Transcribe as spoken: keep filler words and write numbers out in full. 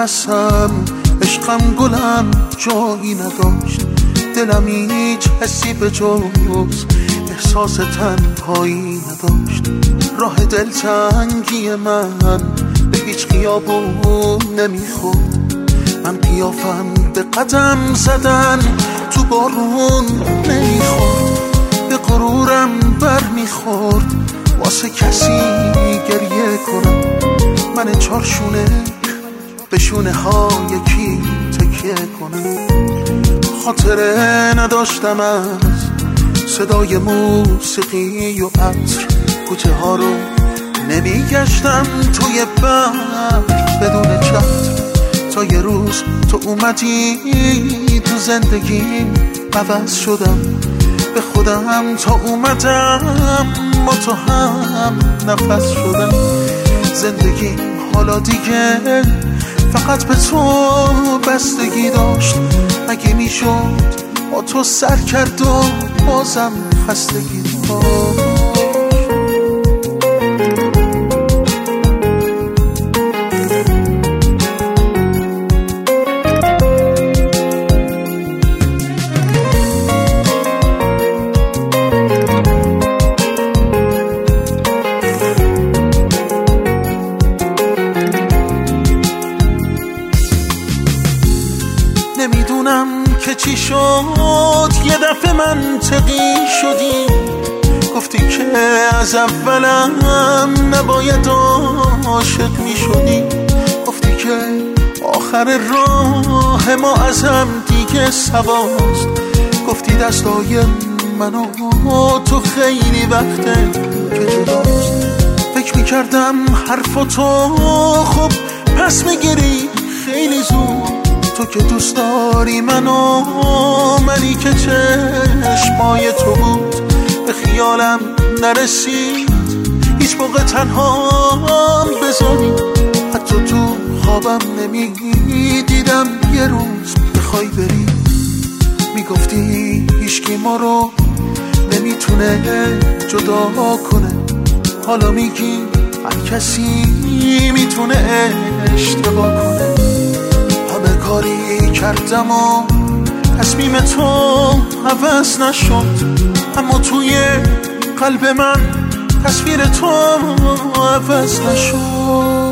نفسم، عشقم گلم جایی نداشت، دلم هیچ حسی به جز احساس تنهایی نداشت. راه دلتنگی من به هیچ خیابون نمیخورد، من قیافم به قدم زدن تو بارون نمیخورد. به غرورم بر میخورد واسه کسی گریه کنم، من چارشونه به شونه ها یکی تکیه کنم. خاطره نداشتم از صدای موسیقی و عطر، کوچه ها رو نمیگشتم توی بحر بدون چتر، تا یه روز تو اومدی تو زندگیم عوض شدم. به خودم تا اومدم با تو هم نفس شدم. زندگی حالا دیگه فقط به تو بستگی داشت، اگه میشد با تو سر کرد و بازم خستگی داشت. نمیدونم که چی شد، یه دفعه منطقی شدی، گفتی که از اولم نباید عاشق می شدی، گفتی که آخر راه ما ازم دیگه سواست، گفتی دستای من و تو خیلی وقته که جداست. فکر میکردم حرفاتو خب پس میگیری خیلی زود، تو که دوست داری منو، منی که چشمای تو بود. به خیالم نرسید هیچ موقع تنها بذاری، حتی تو خوابم نمیدیدم یه روز بخوای بری. میگفتی هیچکی ما رو نمیتونه جدا کنه، حالا میگی هر کسی میتونه اشتباه کنه. همه کاری کردم و تصمیم تو عوض نشد، اما توی قلب من تصویر تو عوض نشد.